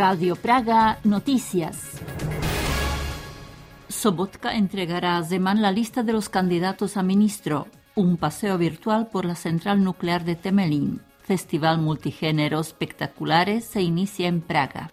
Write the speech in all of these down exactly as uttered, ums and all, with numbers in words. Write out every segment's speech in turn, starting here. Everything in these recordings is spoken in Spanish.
Radio Praga Noticias. Sobotka entregará a Zeman la lista de los candidatos a ministro. Un paseo virtual por la central nuclear de Temelín. Festival multigénero espectaculares se inicia en Praga.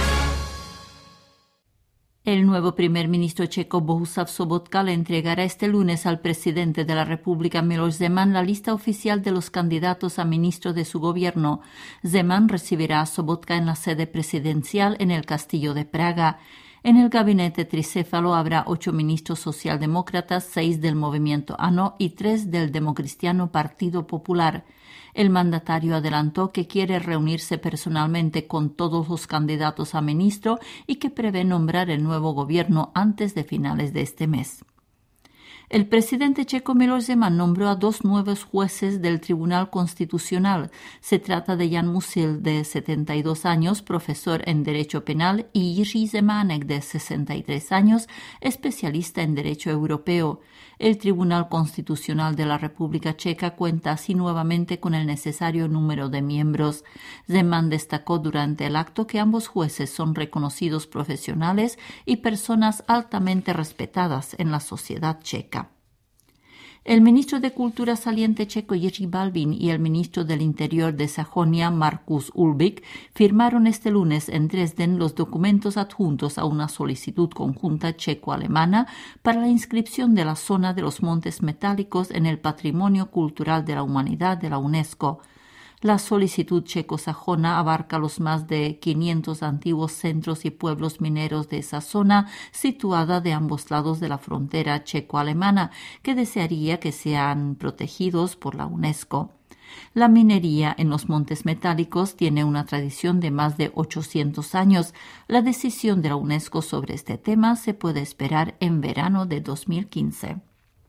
El nuevo primer ministro checo Bohuslav Sobotka le entregará este lunes al presidente de la República Miloš Zeman la lista oficial de los candidatos a ministro de su gobierno. Zeman recibirá a Sobotka en la sede presidencial en el Castillo de Praga. En el gabinete tricéfalo habrá ocho ministros socialdemócratas, seis del movimiento A N O y tres del democristiano Partido Popular. El mandatario adelantó que quiere reunirse personalmente con todos los candidatos a ministro y que prevé nombrar el nuevo gobierno antes de finales de este mes. El presidente checo Miloš Zeman nombró a dos nuevos jueces del Tribunal Constitucional. Se trata de Jan Musil, de setenta y dos años, profesor en Derecho Penal, y Jiří Zemánek, de sesenta y tres años, especialista en Derecho Europeo. El Tribunal Constitucional de la República Checa cuenta así nuevamente con el necesario número de miembros. Zeman destacó durante el acto que ambos jueces son reconocidos profesionales y personas altamente respetadas en la sociedad checa. El ministro de Cultura saliente checo Jiří Balbín y el ministro del Interior de Sajonia Markus Ulbik firmaron este lunes en Dresden los documentos adjuntos a una solicitud conjunta checo-alemana para la inscripción de la zona de los Montes Metálicos en el Patrimonio Cultural de la Humanidad de la UNESCO. La solicitud checo-sajona abarca los más de quinientos antiguos centros y pueblos mineros de esa zona situada de ambos lados de la frontera checo-alemana, que desearía que sean protegidos por la UNESCO. La minería en los Montes Metálicos tiene una tradición de más de ochocientos años. La decisión de la UNESCO sobre este tema se puede esperar en verano de dos mil quince.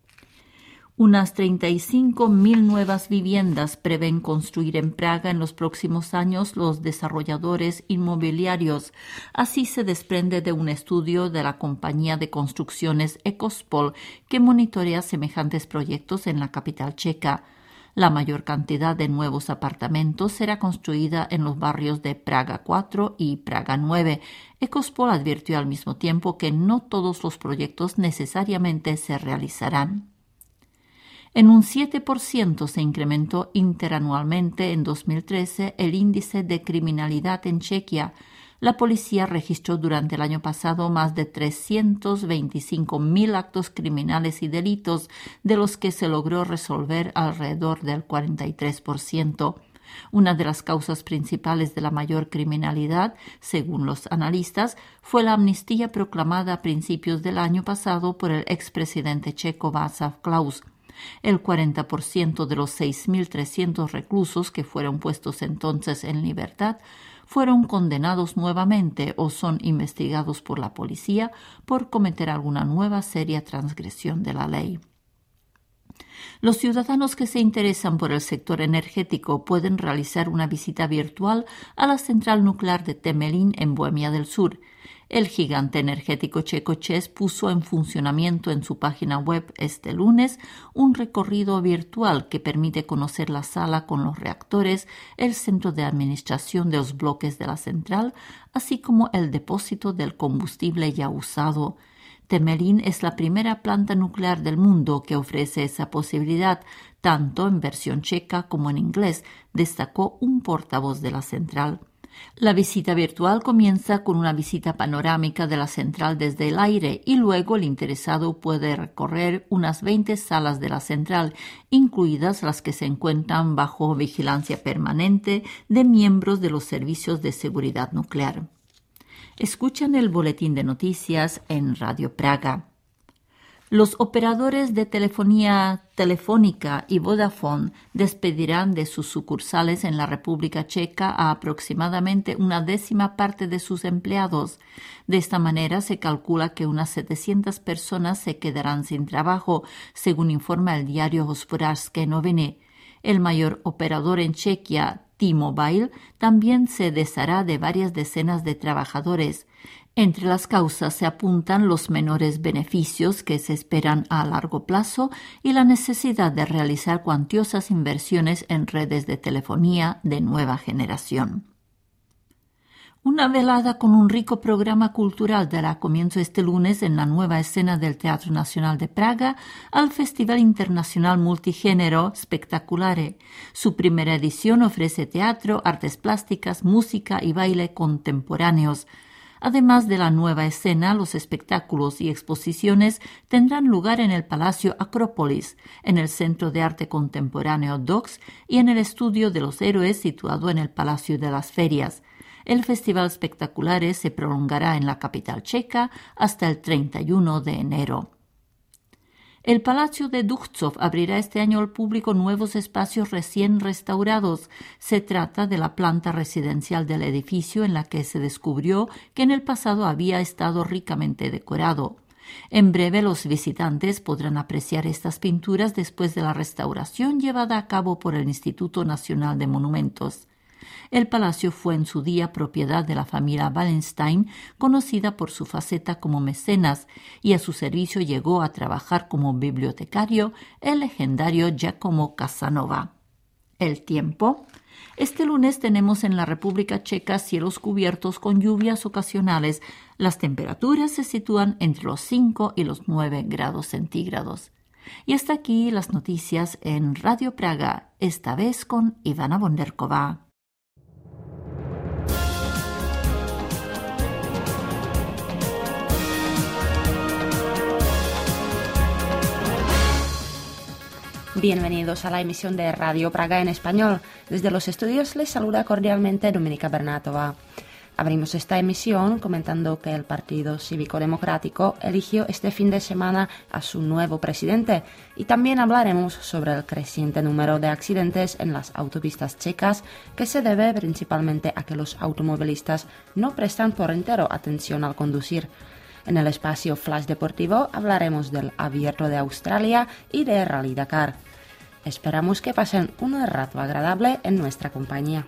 Unas treinta y cinco mil nuevas viviendas prevén construir en Praga en los próximos años los desarrolladores inmobiliarios. Así se desprende de un estudio de la compañía de construcciones Ecospol, que monitorea semejantes proyectos en la capital checa. La mayor cantidad de nuevos apartamentos será construida en los barrios de Praga cuatro y Praga nueve. Ecospol advirtió al mismo tiempo que no todos los proyectos necesariamente se realizarán. En un siete por ciento se incrementó interanualmente en dos mil trece el índice de criminalidad en Chequia. La policía registró durante el año pasado más de trescientos veinticinco mil actos criminales y delitos, de los que se logró resolver alrededor del cuarenta y tres por ciento. Una de las causas principales de la mayor criminalidad, según los analistas, fue la amnistía proclamada a principios del año pasado por el expresidente checo Václav Klaus. El cuarenta por ciento de los seis mil trescientos reclusos que fueron puestos entonces en libertad fueron condenados nuevamente o son investigados por la policía por cometer alguna nueva seria transgresión de la ley. Los ciudadanos que se interesan por el sector energético pueden realizar una visita virtual a la central nuclear de Temelín en Bohemia del Sur. El gigante energético checo ČEZ puso en funcionamiento en su página web este lunes un recorrido virtual que permite conocer la sala con los reactores, el centro de administración de los bloques de la central, así como el depósito del combustible ya usado. Temelín es la primera planta nuclear del mundo que ofrece esa posibilidad, tanto en versión checa como en inglés, destacó un portavoz de la central. La visita virtual comienza con una visita panorámica de la central desde el aire y luego el interesado puede recorrer unas veinte salas de la central, incluidas las que se encuentran bajo vigilancia permanente de miembros de los servicios de seguridad nuclear. Escuchan el boletín de noticias en Radio Praga. Los operadores de telefonía Telefónica y Vodafone despedirán de sus sucursales en la República Checa a aproximadamente una décima parte de sus empleados. De esta manera se calcula que unas setecientas personas se quedarán sin trabajo, según informa el diario Hospodářské noviny. El mayor operador en Chequia, T-Mobile, también se deshará de varias decenas de trabajadores. Entre las causas se apuntan los menores beneficios que se esperan a largo plazo y la necesidad de realizar cuantiosas inversiones en redes de telefonía de nueva generación. Una velada con un rico programa cultural dará comienzo este lunes en la nueva escena del Teatro Nacional de Praga al Festival Internacional Multigénero Spectaculare. Su primera edición ofrece teatro, artes plásticas, música y baile contemporáneos. Además de la nueva escena, los espectáculos y exposiciones tendrán lugar en el Palacio Acrópolis, en el Centro de Arte Contemporáneo D O X y en el Estudio de los Héroes situado en el Palacio de las Ferias. El Festival Spectaculares se prolongará en la capital checa hasta el treinta y uno de enero. El Palacio de Duchcov abrirá este año al público nuevos espacios recién restaurados. Se trata de la planta residencial del edificio en la que se descubrió que en el pasado había estado ricamente decorado. En breve los visitantes podrán apreciar estas pinturas después de la restauración llevada a cabo por el Instituto Nacional de Monumentos. El palacio fue en su día propiedad de la familia Wallenstein, conocida por su faceta como mecenas, y a su servicio llegó a trabajar como bibliotecario el legendario Giacomo Casanova. El tiempo. Este lunes tenemos en la República Checa cielos cubiertos con lluvias ocasionales. Las temperaturas se sitúan entre los cinco y los nueve grados centígrados. Y hasta aquí las noticias en Radio Praga, esta vez con Ivana Bonderkova. Bienvenidos a la emisión de Radio Praga en español. Desde los estudios les saluda cordialmente Dominika Bernátova. Abrimos esta emisión comentando que el Partido Cívico Democrático eligió este fin de semana a su nuevo presidente y también hablaremos sobre el creciente número de accidentes en las autopistas checas que se debe principalmente a que los automovilistas no prestan por entero atención al conducir. En el espacio Flash Deportivo hablaremos del Abierto de Australia y de Rally Dakar. Esperamos que pasen un rato agradable en nuestra compañía.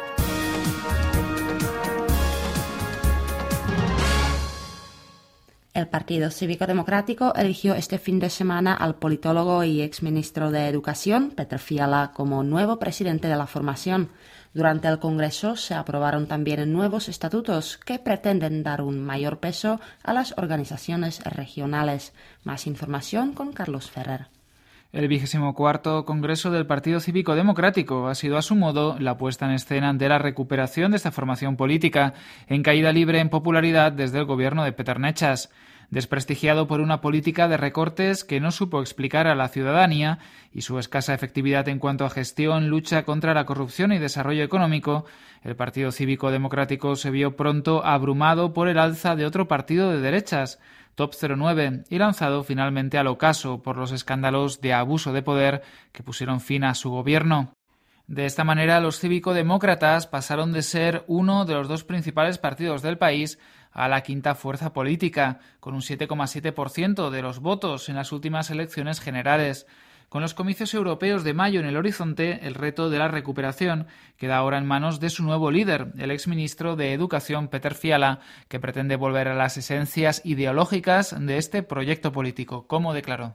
El Partido Cívico Democrático eligió este fin de semana al politólogo y exministro de Educación, Petr Fiala, como nuevo presidente de la formación. Durante el Congreso se aprobaron también nuevos estatutos que pretenden dar un mayor peso a las organizaciones regionales. Más información con Carlos Ferrer. El vigésimo cuarto Congreso del Partido Cívico Democrático ha sido a su modo la puesta en escena de la recuperación de esta formación política, en caída libre en popularidad desde el gobierno de Peter Nečas. Desprestigiado por una política de recortes que no supo explicar a la ciudadanía y su escasa efectividad en cuanto a gestión, lucha contra la corrupción y desarrollo económico, el Partido Cívico Democrático se vio pronto abrumado por el alza de otro partido de derechas, Top cero nueve, y lanzado finalmente al ocaso por los escándalos de abuso de poder que pusieron fin a su gobierno. De esta manera, los cívico-demócratas pasaron de ser uno de los dos principales partidos del país a la quinta fuerza política, con un siete coma siete por ciento de los votos en las últimas elecciones generales. Con los comicios europeos de mayo en el horizonte, el reto de la recuperación queda ahora en manos de su nuevo líder, el exministro de Educación, Petr Fiala, que pretende volver a las esencias ideológicas de este proyecto político, como declaró.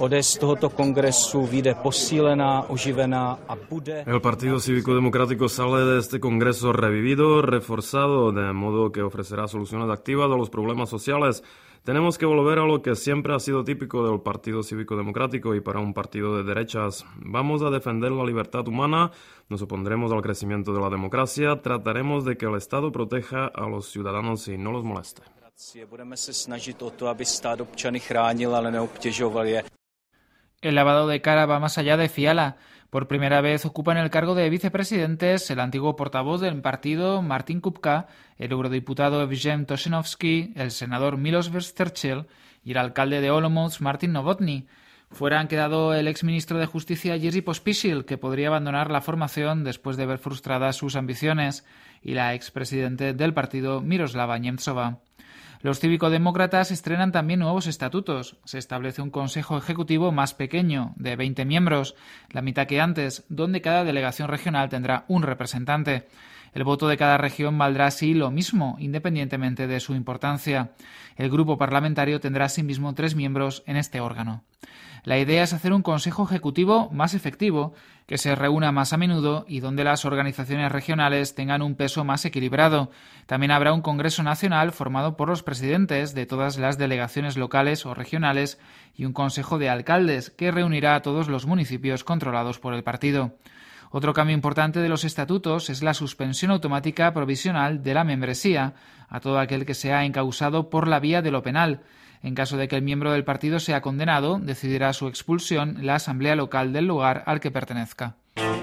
El Partido Cívico Democrático sale de este congreso revivido, reforzado, de modo que ofrecerá soluciones activas a los problemas sociales. Tenemos que volver a lo que siempre ha sido típico del Partido Cívico Democrático y para un partido de derechas. Vamos a defender la libertad humana, nos opondremos al crecimiento de la democracia, trataremos de que el Estado proteja a los ciudadanos y no los moleste. El lavado de cara va más allá de Fiala. Por primera vez ocupan el cargo de vicepresidentes el antiguo portavoz del partido Martin Kupka, el eurodiputado Evgen Toshenovsky, el senador Milos Vystrčil y el alcalde de Olomouc Martin Novotny. Fuera han quedado el exministro de Justicia Jiří Pospíšil, que podría abandonar la formación después de ver frustradas sus ambiciones, y la expresidente del partido Miroslava Němcová. Los cívico-demócratas estrenan también nuevos estatutos. Se establece un consejo ejecutivo más pequeño, de veinte miembros, la mitad que antes, donde cada delegación regional tendrá un representante. El voto de cada región valdrá así lo mismo, independientemente de su importancia. El grupo parlamentario tendrá asimismo tres miembros en este órgano. La idea es hacer un Consejo Ejecutivo más efectivo, que se reúna más a menudo y donde las organizaciones regionales tengan un peso más equilibrado. También habrá un Congreso Nacional formado por los presidentes de todas las delegaciones locales o regionales y un Consejo de Alcaldes, que reunirá a todos los municipios controlados por el partido. Otro cambio importante de los estatutos es la suspensión automática provisional de la membresía a todo aquel que sea encausado por la vía de lo penal. En caso de que el miembro del partido sea condenado, decidirá su expulsión la asamblea local del lugar al que pertenezca.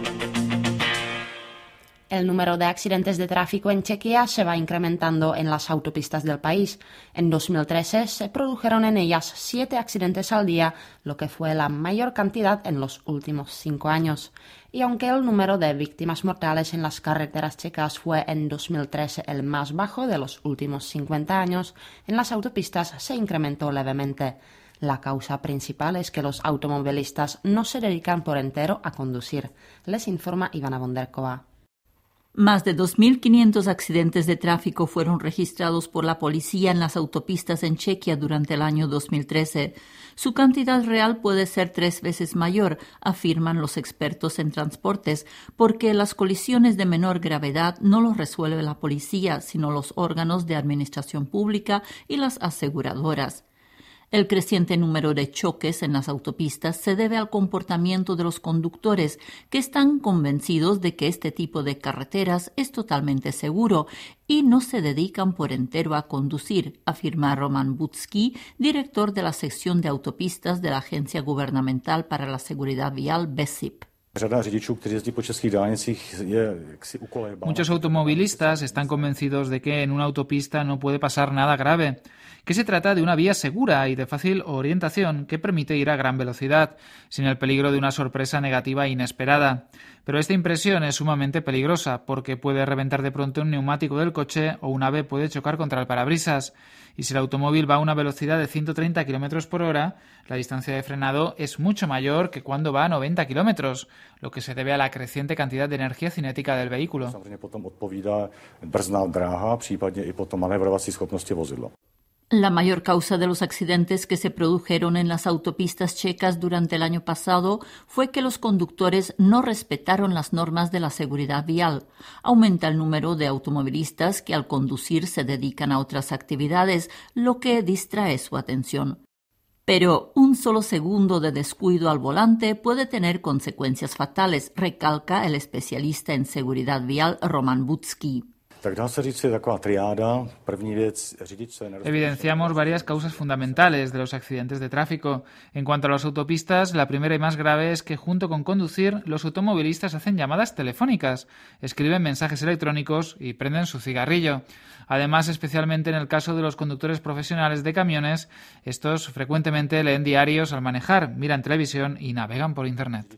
El número de accidentes de tráfico en Chequia se va incrementando en las autopistas del país. En dos mil trece se produjeron en ellas siete accidentes al día, lo que fue la mayor cantidad en los últimos cinco años. Y aunque el número de víctimas mortales en las carreteras checas fue en dos mil trece el más bajo de los últimos cincuenta años, en las autopistas se incrementó levemente. La causa principal es que los automovilistas no se dedican por entero a conducir. Les informa Ivana Bonderkova. Más de dos mil quinientos accidentes de tráfico fueron registrados por la policía en las autopistas en Chequia durante el año dos mil trece. Su cantidad real puede ser tres veces mayor, afirman los expertos en transportes, porque las colisiones de menor gravedad no los resuelve la policía, sino los órganos de administración pública y las aseguradoras. El creciente número de choques en las autopistas se debe al comportamiento de los conductores, que están convencidos de que este tipo de carreteras es totalmente seguro y no se dedican por entero a conducir, afirma Roman Butsky, director de la sección de autopistas de la Agencia Gubernamental para la Seguridad Vial, B S I P. Muchos automovilistas están convencidos de que en una autopista no puede pasar nada grave, que se trata de una vía segura y de fácil orientación que permite ir a gran velocidad, sin el peligro de una sorpresa negativa e inesperada. Pero esta impresión es sumamente peligrosa porque puede reventar de pronto un neumático del coche o un ave puede chocar contra el parabrisas. Y si el automóvil va a una velocidad de ciento treinta kilómetros por hora, la distancia de frenado es mucho mayor que cuando va a noventa kilómetros, lo que se debe a la creciente cantidad de energía cinética del vehículo. La mayor causa de los accidentes que se produjeron en las autopistas checas durante el año pasado fue que los conductores no respetaron las normas de la seguridad vial. Aumenta el número de automovilistas que al conducir se dedican a otras actividades, lo que distrae su atención. Pero un solo segundo de descuido al volante puede tener consecuencias fatales, recalca el especialista en seguridad vial Roman Butsky. Evidenciamos varias causas fundamentales de los accidentes de tráfico. En cuanto a las autopistas, la primera y más grave es que junto con conducir, los automovilistas hacen llamadas telefónicas, escriben mensajes electrónicos y prenden su cigarrillo. Además, especialmente en el caso de los conductores profesionales de camiones, estos frecuentemente leen diarios al manejar, miran televisión y navegan por Internet.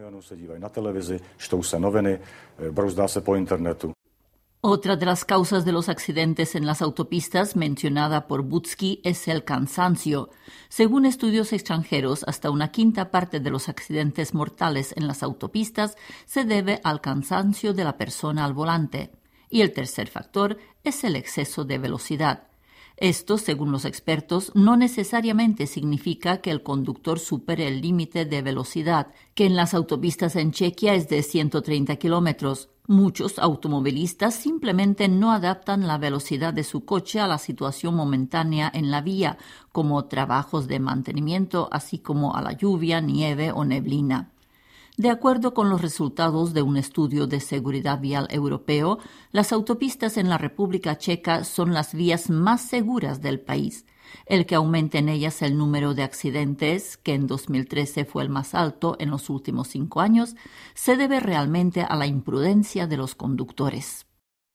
Otra de las causas de los accidentes en las autopistas mencionada por Butsky es el cansancio. Según estudios extranjeros, hasta una quinta parte de los accidentes mortales en las autopistas se debe al cansancio de la persona al volante. Y el tercer factor es el exceso de velocidad. Esto, según los expertos, no necesariamente significa que el conductor supere el límite de velocidad, que en las autopistas en Chequia es de ciento treinta kilómetros. Muchos automovilistas simplemente no adaptan la velocidad de su coche a la situación momentánea en la vía, como trabajos de mantenimiento, así como a la lluvia, nieve o neblina. De acuerdo con los resultados de un estudio de seguridad vial europeo, las autopistas en la República Checa son las vías más seguras del país. El que aumente en ellas el número de accidentes, que en dos mil trece fue el más alto en los últimos cinco años, se debe realmente a la imprudencia de los conductores.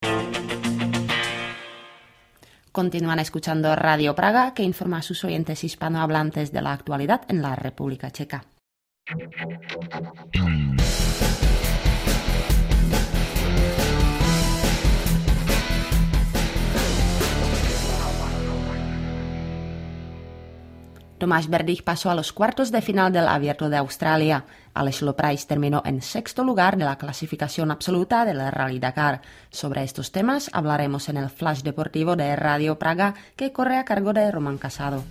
Continúan escuchando Radio Praga, que informa a sus oyentes hispanohablantes de la actualidad en la República Checa. Tomáš Berdych pasó a los cuartos de final del Abierto de Australia. Aleš Loprajs terminó en sexto lugar de la clasificación absoluta del Rally Dakar. Sobre estos temas hablaremos en el Flash Deportivo de Radio Praga, que corre a cargo de Román Casado.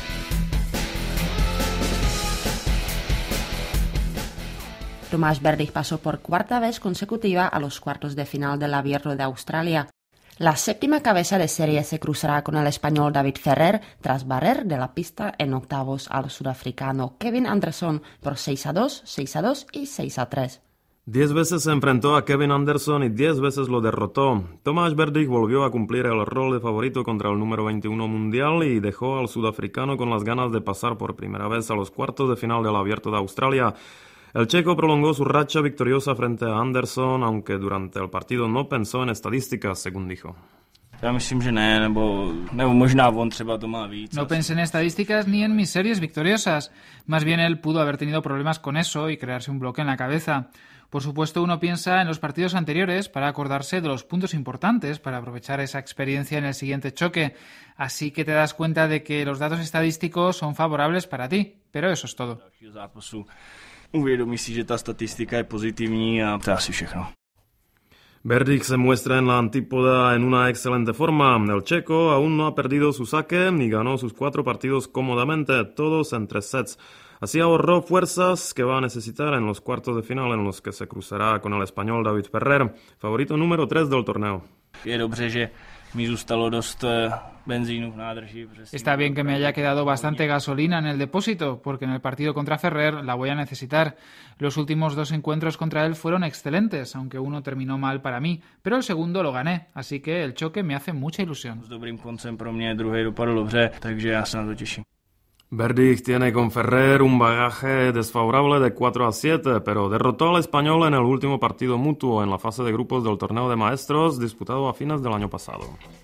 Tomáš Berdych pasó por cuarta vez consecutiva a los cuartos de final del Abierto de Australia. La séptima cabeza de serie se cruzará con el español David Ferrer tras barrer de la pista en octavos al sudafricano Kevin Anderson por seis a dos, seis a dos y seis a tres. Diez veces se enfrentó a Kevin Anderson y diez veces lo derrotó. Tomáš Berdych volvió a cumplir el rol de favorito contra el número veintiuno mundial y dejó al sudafricano con las ganas de pasar por primera vez a los cuartos de final del Abierto de Australia. El checo prolongó su racha victoriosa frente a Anderson, aunque durante el partido no pensó en estadísticas, según dijo. Já myslím, že ne, nebo, nebo možná on třeba to má víc. No pensé en estadísticas ni en mis series victoriosas. Más bien él pudo haber tenido problemas con eso y crearse un bloque en la cabeza. Por supuesto, uno piensa en los partidos anteriores para acordarse de los puntos importantes para aprovechar esa experiencia en el siguiente choque. Así que te das cuenta de que los datos estadísticos son favorables para ti. Pero eso es todo. Uvědomí si, že ta statistika je pozitivní a to je asi všechno. Berdych se muestra en la antípoda en una excelente forma. El checo aún no ha perdido su saque ni ganó sus cuatro partidos cómodamente, todos en tres sets. Así ahorró fuerzas que va a necesitar en los cuartos de final en los que se cruzará con el español David Ferrer, favorito número tres del torneo. Je dobře, že mi zůstalo dost benzínu v nádrži. Está bien que me haya quedado bastante gasolina en el depósito, porque en el partido contra Ferrer la voy a necesitar. Los últimos dos encuentros contra él fueron excelentes, aunque uno terminó mal para mí, pero el segundo lo gané, así que el choque me hace mucha ilusión. S dobrým koncem pro mě druhý dopadl dobře, takže já se na to těším. Berdych tiene con Ferrer un bagaje desfavorable de cuatro a siete, pero derrotó al español en el último partido mutuo en la fase de grupos del torneo de maestros disputado a fines del año pasado.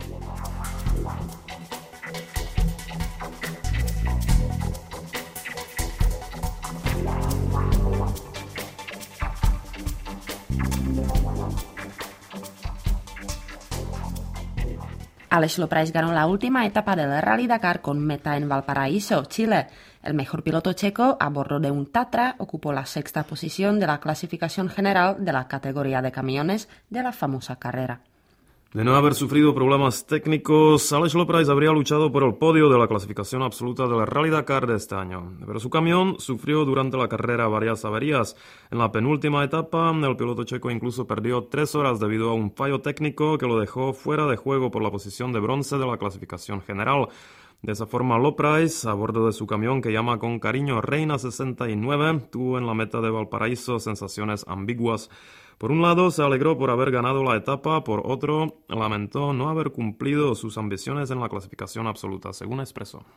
Aleš Loprajs ganó la última etapa del Rally Dakar con meta en Valparaíso, Chile. El mejor piloto checo, a bordo de un Tatra, ocupó la sexta posición de la clasificación general de la categoría de camiones de la famosa carrera. De no haber sufrido problemas técnicos, Aleš Loprajs habría luchado por el podio de la clasificación absoluta del Rally Dakar de este año. Pero su camión sufrió durante la carrera varias averías. En la penúltima etapa, el piloto checo incluso perdió tres horas debido a un fallo técnico que lo dejó fuera de juego por la posición de bronce de la clasificación general. De esa forma, Loprajs, a bordo de su camión que llama con cariño Reina sesenta y nueve, tuvo en la meta de Valparaíso sensaciones ambiguas. Por un lado, se alegró por haber ganado la etapa, por otro, lamentó no haber cumplido sus ambiciones en la clasificación absoluta, según expresó.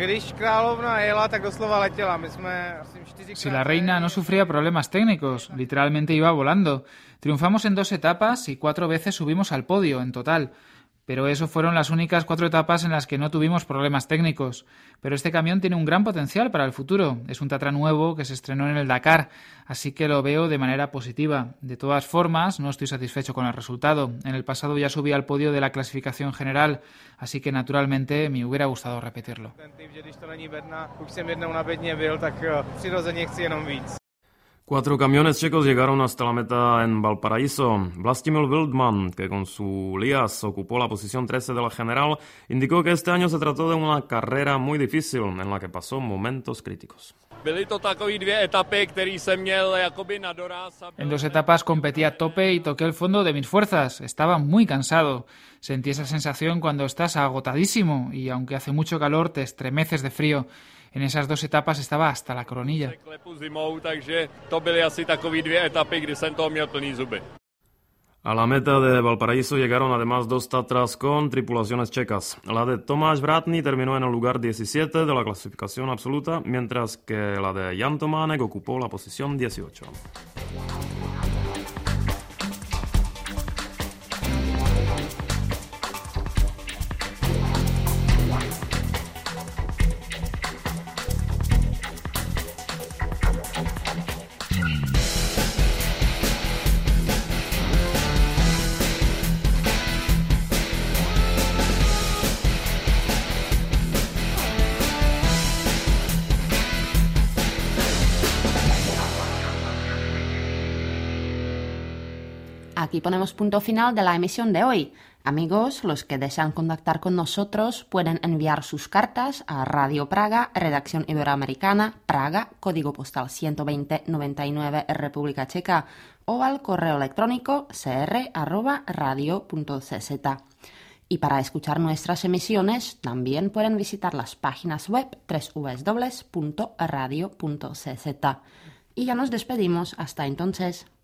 Si la reina no sufría problemas técnicos, literalmente iba volando. Triunfamos en dos etapas y cuatro veces subimos al podio en total. Pero eso fueron las únicas cuatro etapas en las que no tuvimos problemas técnicos. Pero este camión tiene un gran potencial para el futuro. Es un Tatra nuevo que se estrenó en el Dakar, así que lo veo de manera positiva. De todas formas, no estoy satisfecho con el resultado. En el pasado ya subí al podio de la clasificación general, así que naturalmente me hubiera gustado repetirlo. Cuatro camiones checos llegaron hasta la meta en Valparaíso. Vlastimil Wildman, que con su Lias ocupó la posición trece de la general, indicó que este año se trató de una carrera muy difícil en la que pasó momentos críticos. En dos etapas competí a tope y toqué el fondo de mis fuerzas. Estaba muy cansado. Sentí esa sensación cuando estás agotadísimo y aunque hace mucho calor te estremeces de frío. En esas dos etapas estaba hasta la coronilla. A la meta de Valparaíso llegaron además dos Tatras con tripulaciones checas. La de Tomáš Vratný terminó en el lugar diecisiete de la clasificación absoluta, mientras que la de Jan Tománek ocupó la posición dieciocho. aquí ponemos punto final de la emisión de hoy. Amigos, los que desean contactar con nosotros pueden enviar sus cartas a Radio Praga, Redacción Iberoamericana, Praga, código postal ciento veinte noventa y nueve, República Checa, o al correo electrónico c r arroba radio punto c z. Y para escuchar nuestras emisiones también pueden visitar las páginas web doble u doble u doble u punto radio punto c z. Y ya nos despedimos. Hasta entonces.